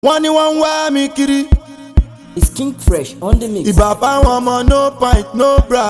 wọ́n ní wọ́n ń wá mi kiri. It's King Fresh on the mix. Ìbà fáwọn ọmọ no pint no bra.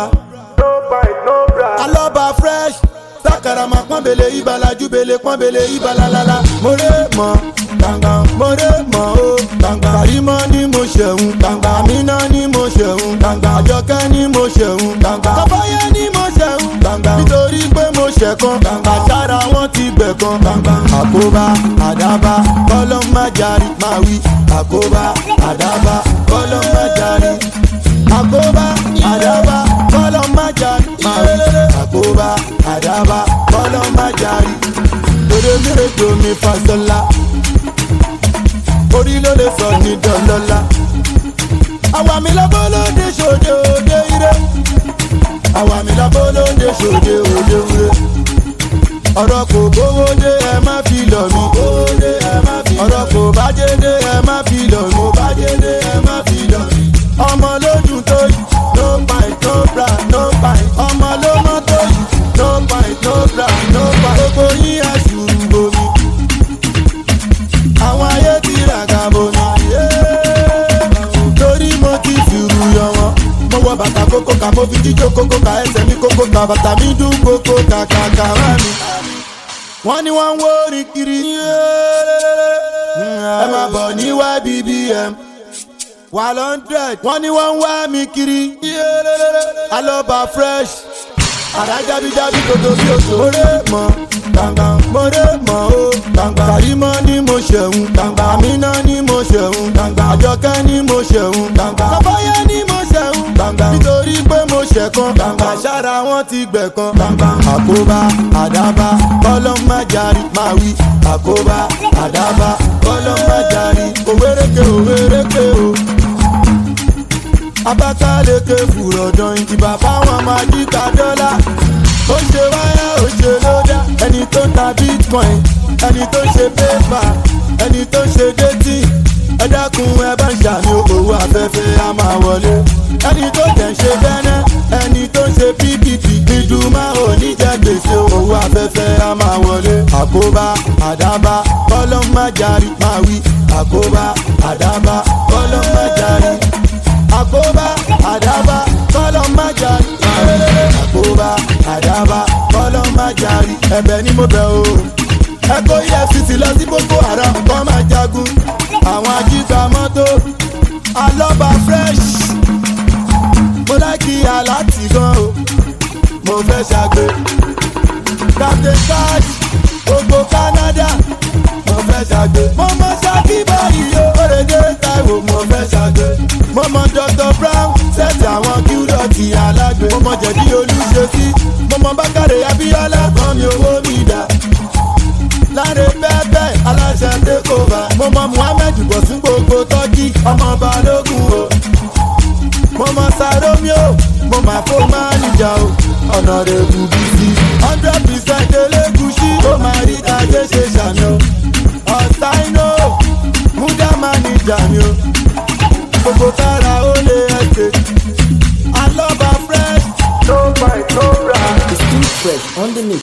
Alọ́ba fresh sákàrà máa pọ́nbele ìbàlájú bele pọ́nbele ìbàlálálá. Mo ré mọ́ gbàngbà mo ré mọ́ o gbàngbà. Kàrímọ́ ni mo ṣẹ̀hún gbàngbà. Àmínà ni mo ṣẹ̀hún gbàngbà. Àjọkẹ́ ni mo ṣẹ̀hún gbàngbà. Kọ́fáyé ni mo ṣẹ̀hún gbàngbà. Nítorí pé mo ṣẹ̀kan gbàngbà. Àṣàrà wọn ti gbẹ̀kan gbàngbà. Àkóbá àdábá kọ́lọ́ má jarí máa wí. Àkóbá àdábá kọ́lọ́ má jarí. Àkóbá àdábá kọ́lọ́ má jarí máa wí. Àkóbá àdábá kọ́lọ́ má jarí. Torí méjò mi fasọ́lá. Orí ló lè sọ ní dọ́lọ́lá. Àwa mi lọ́bọ́ lóde ṣòde òde ire. Àwa mi lọ́bọ́ lóde ṣòde òde ire. Ọ̀rọ̀ kò gbówó dé ẹ má fi lọ̀ mí. Ọ̀rọ̀ kò bájé dé ẹ má fi lọ̀ mí. Ọmọ lódùn tó yìí, no pint no bra no pint. Ọmọ ló mọ́ tó yìí, no pint no bra no pint. Gbogbo yín aṣùrù bomi. Àwọn ayé ti ràgà bomi. Torí mo ti fìrù yọ wọn. Mo wọ bàtà kókó ká mo fi jíjó kókó ká ẹsẹ̀ mi kókó ká bàtà mi dún kókó kàkàkà wá mi. Wọ́n ní wọ́n ń wó orin kiri. Ẹ máa bọ̀ ní YBBM. 100. Wọ́n ní wọ́n ń wá mi kiri. Alọ́ba fresh. Àrá jábíjábí kòtò bí oṣù. Mo ré mọ́ gbàngbà. Mo ré mọ́ o gbàngbà. Kàrímọ́ ni mo ṣẹ̀hún gbàngbà. Àmínà ni mo ṣẹ̀hún gbàngbà. Àjọkẹ́ ni mo ṣẹ̀hún gbàngbà. Kọ́fáyé ni mo ṣẹ̀hún gbàngbà. Nítorí pé mo ṣẹ̀kan gbàngbà. Àṣàrà wọn ti gbẹ̀kan gbàngbà. Àkóbá àdábá kọ́lọ́ má jarí máa wí. Àkóbá àdábá kọ́lọ́ má jarí. Òwéréke òwéréke o. Abakaleke fùrọ̀dàn ìdìbà fáwọn májíkà dọ́là. Ó ṣe wáyà ó ṣe lódà. Ẹni tó ń ta bitcoin, ẹni tó ń ṣe pépà, ẹni tó ń ṣe détì. Ẹ dákun ẹ bá ń ṣàmì owó afẹ́fẹ́ á máa wọlé. Ẹni tó jẹ́ ń ṣe bẹ́nẹ́, ẹni tó ń ṣe PPP. Ìdùnmá ò ní jẹ́ gbèsè owó afẹ́fẹ́ á máa wọlé. Àkóbá àdábá kọ́lọ́ má jarí máa wí. Àkóbá àdábá kọ́lọ́ má jarí. Àkóbá àdábá kọ́lọ́ má jarí. Àkóbá àdábá kọ́lọ́ má jarí. Ẹ̀bẹ̀ ni mo bẹ̀ o. Ẹ kó EFCC lọ sí Boko Haram kọ́ máa jagun. Àwọn ajíta mọ́tò Alọ́ba fresh. Mo láìkí aláàtì gan o. Mo fẹ́ ṣàgbé. Captain Cash gbogbo Canada. Mo fẹ́ ṣàgbé. Mo mọ Ṣakí báyìí o. Òrèdè Táíwò mo fẹ́ ṣàgbé. Mo mọ Dr. Brown sẹ́ẹ̀tì àwọn kíúdọ̀tì alágbè. Mo mọ Jẹ̀dí Olúṣesí. Mo mọ Bákàrẹ̀ Abíọ́lá kan mi owó mi dà. Láre pẹ́pẹ́ aláṣẹ takeover. Mo mọ Muhammed Bọ̀sún gbogbo tọ́kì ọmọ Balógun o. Mo mọ Saromio, mo máa fó máa níjà o. Ọ̀nà rẹ̀ kù bí sí. 100% Elégùṣí. Ó máa rí ajé ṣe ṣàmì o. Ọ̀sáínò, Múdà máa níjà mi o. Gbogbo kára ó lé ẹsẹ̀. Alọ́ba fresh. No fight, no bra. It's King Fresh on the mix.